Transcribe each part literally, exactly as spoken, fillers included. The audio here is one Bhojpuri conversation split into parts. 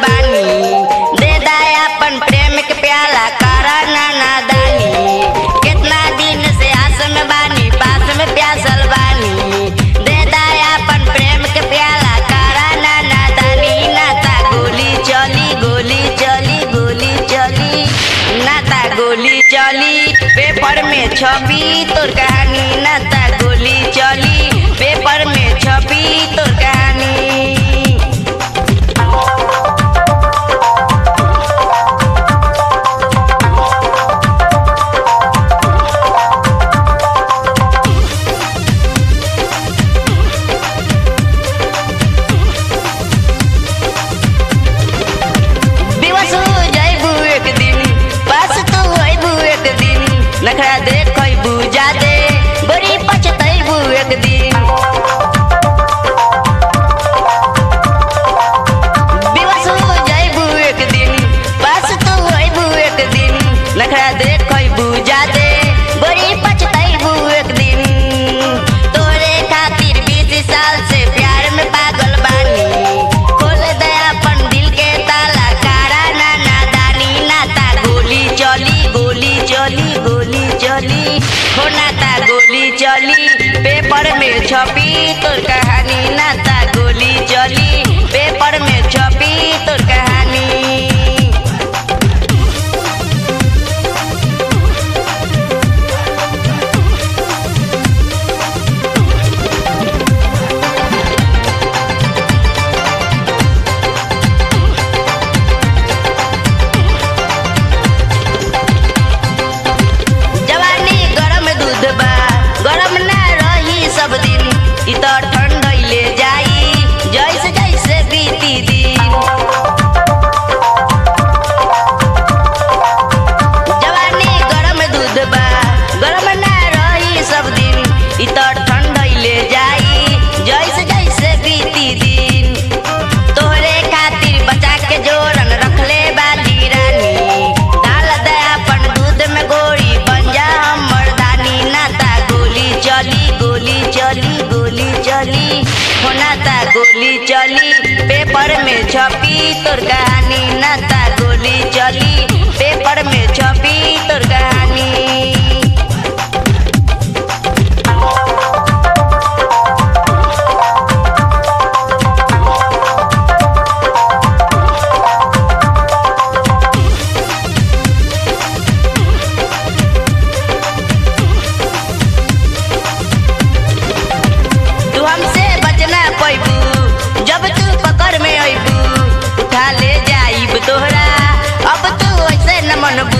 बानी दे दाया अपन प्रेम के प्याला करा नाना दानी कितना दिन से आस में बानी पास में प्यासल बानी दे दाया अपन प्रेम के प्याला करा नाना दानी नाता गोली चली गोली चली गोली चली नाता गोली चली पेपर में छपी तोर कहानी नाता गोली चली पेपर में छपी तोर कहानी। नखरा देखबू जादे बड़ी पछतैबू एक दिन विवश हो जाइबू एक दिन पास तो होइबू एक दिन नखरा देखबू जादे बड़ी पछतैबू एक दिन तोरे खातिर बीस साल से प्यार में पागल बानी खोल दे अपन दिल के ताला कारा नाना दानी नाता गोली चली गोली चली गोली चली हो नाता गोली चली पेपर में छपी तोर कहानी नाता गोली चली पेपर में छपी तोर कहानी। ठंडले जाई जैसे जैसे बीती दिन जवानी गरम दूध बा गरम ना रही सब दिन इ तो ठंडले जाई जैसे जैसे बीती दिन तोहरे खातिर बचा के जोरन रखले बाली रानी डाल दे अपन दूध में गोरी बन जा हमर दानी नाता गोली चली गोली चली गोली चली हो नाता गोली चली पेपर में छपी तोर कहानी नाता गोली चली पेपर में छपी तोर कहानी। जब तू पकड़ में अइबू उठा ले जाइब तोहरा अब तू ऐसे न मनबू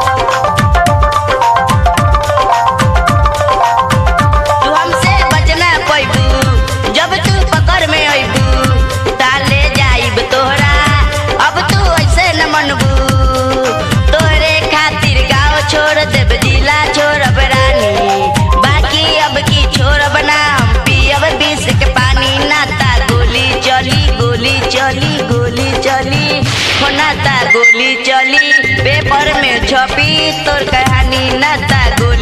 तू हमसे बचना पैबू जब तू पकड़ में अइबू उठा ले जाइब तोहरा अब तू ऐसे न मनबू तोहरे खातिर गाँव छोड़ देब जिला छोड़ब रानी बाकी अब की छोड़ब ना हम पियब बीस के पानी नाता गोली चली गोली चली गोली चली हो नाता गोली चली पेपर में छपी तोर कहानी नाता गोली